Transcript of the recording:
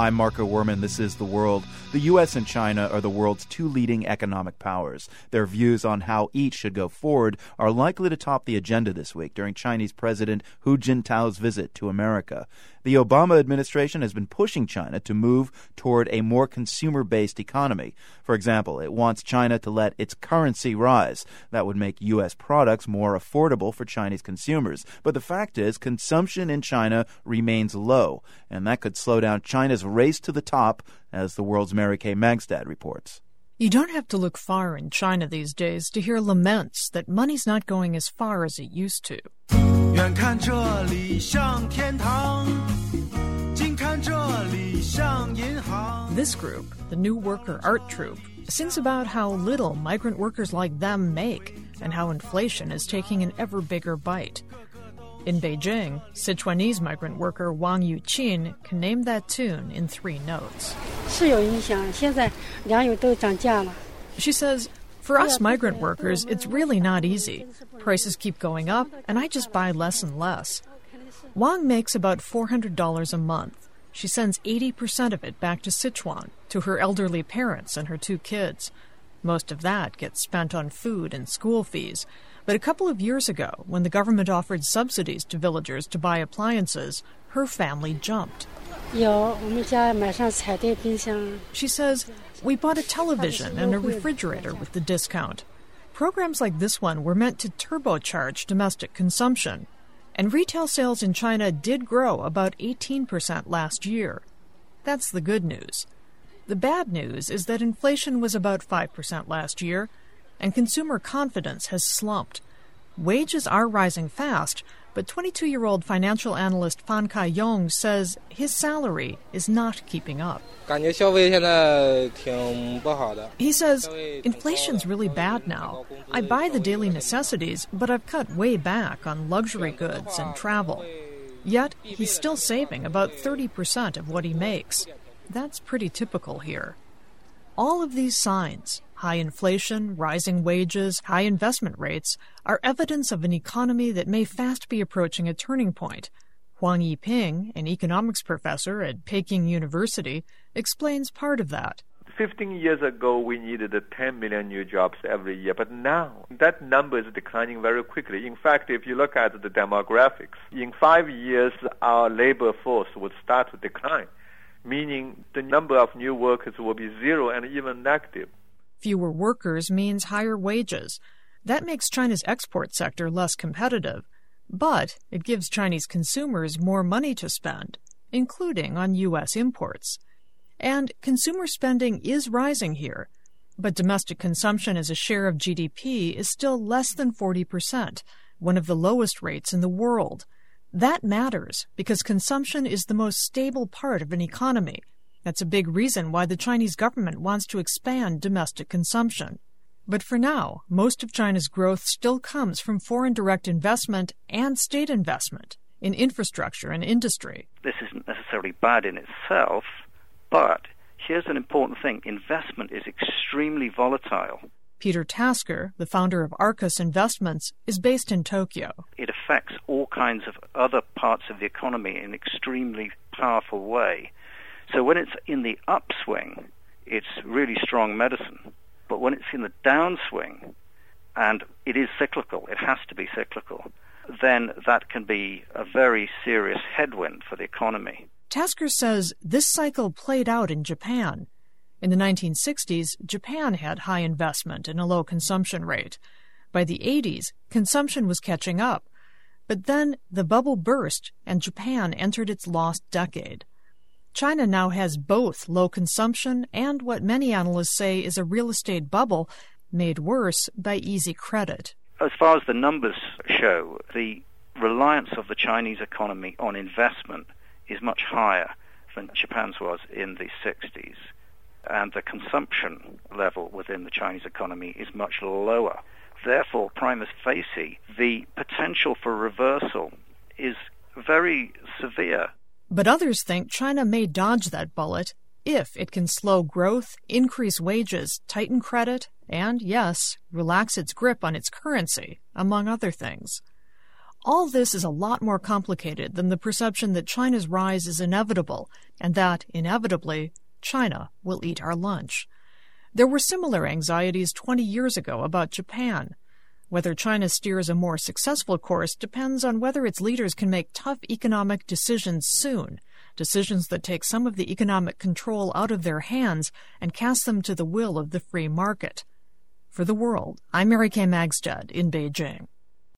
I'm Marco Werman. This is The World. The U.S. and China are the world's two leading economic powers. Their views on how each should go forward are likely to top the agenda this week during Chinese President Hu Jintao's visit to America. The Obama administration has been pushing China to move toward a more consumer-based economy. For example, it wants China to let its currency rise. That would make U.S. products more affordable for Chinese consumers. But the fact is, consumption in China remains low, and that could slow down China's race to the top, as the world's Mary Kay Magstad reports. You don't have to look far in China these days to hear laments that money's not going as far as it used to. This group, the New Worker Art Troupe, sings about how little migrant workers like them make and how inflation is taking an ever bigger bite. In Beijing, Sichuanese migrant worker Wang Yuqin can name that tune in 3 notes. She says, for us migrant workers, it's really not easy. Prices keep going up, and I just buy less and less. Wang makes about $400 a month. She sends 80% of it back to Sichuan, to her elderly parents and her 2 kids. Most of that gets spent on food and school fees. But a couple of years ago, when the government offered subsidies to villagers to buy appliances, her family jumped. She says, we bought a television and a refrigerator with the discount. Programs like this one were meant to turbocharge domestic consumption. And retail sales in China did grow about 18% last year. That's the good news. The bad news is that inflation was about 5% last year, and consumer confidence has slumped. Wages are rising fast, but 22-year-old financial analyst Fan Kai-yong says his salary is not keeping up. He says, inflation's really bad now. I buy the daily necessities, but I've cut way back on luxury goods and travel. Yet, he's still saving about 30% of what he makes. That's pretty typical here. All of these signs, high inflation, rising wages, high investment rates, are evidence of an economy that may fast be approaching a turning point. Huang Yiping, an economics professor at Peking University, explains part of that. 15 years ago, we needed 10 million new jobs every year, but now that number is declining very quickly. In fact, if you look at the demographics, in 5 years, our labor force would start to decline, meaning the number of new workers will be 0 and even negative. Fewer workers means higher wages. That makes China's export sector less competitive, but it gives Chinese consumers more money to spend, including on U.S. imports. And consumer spending is rising here, but domestic consumption as a share of GDP is still less than 40%, one of the lowest rates in the world. That matters because consumption is the most stable part of an economy. That's a big reason why the Chinese government wants to expand domestic consumption. But for now, most of China's growth still comes from foreign direct investment and state investment in infrastructure and industry. This isn't necessarily bad in itself, but here's an important thing. Investment is extremely volatile. Peter Tasker, the founder of Arcus Investments, is based in Tokyo. It affects all kinds of other parts of the economy in an extremely powerful way. So when it's in the upswing, it's really strong medicine. But when it's in the downswing, and it is cyclical, it has to be cyclical, then that can be a very serious headwind for the economy. Tasker says this cycle played out in Japan. In the 1960s, Japan had high investment and a low consumption rate. By the 80s, consumption was catching up. But then the bubble burst and Japan entered its lost decade. China now has both low consumption and what many analysts say is a real estate bubble made worse by easy credit. As far as the numbers show, the reliance of the Chinese economy on investment is much higher than Japan's was in the 60s. And the consumption level within the Chinese economy is much lower. Therefore, prima facie, the potential for reversal is very severe. But others think China may dodge that bullet if it can slow growth, increase wages, tighten credit, and, yes, relax its grip on its currency, among other things. All this is a lot more complicated than the perception that China's rise is inevitable and that, inevitably, China will eat our lunch. There were similar anxieties 20 years ago about Japan. Whether China steers a more successful course depends on whether its leaders can make tough economic decisions soon, decisions that take some of the economic control out of their hands and cast them to the will of the free market. For The World, I'm Mary Kay Magstad in Beijing.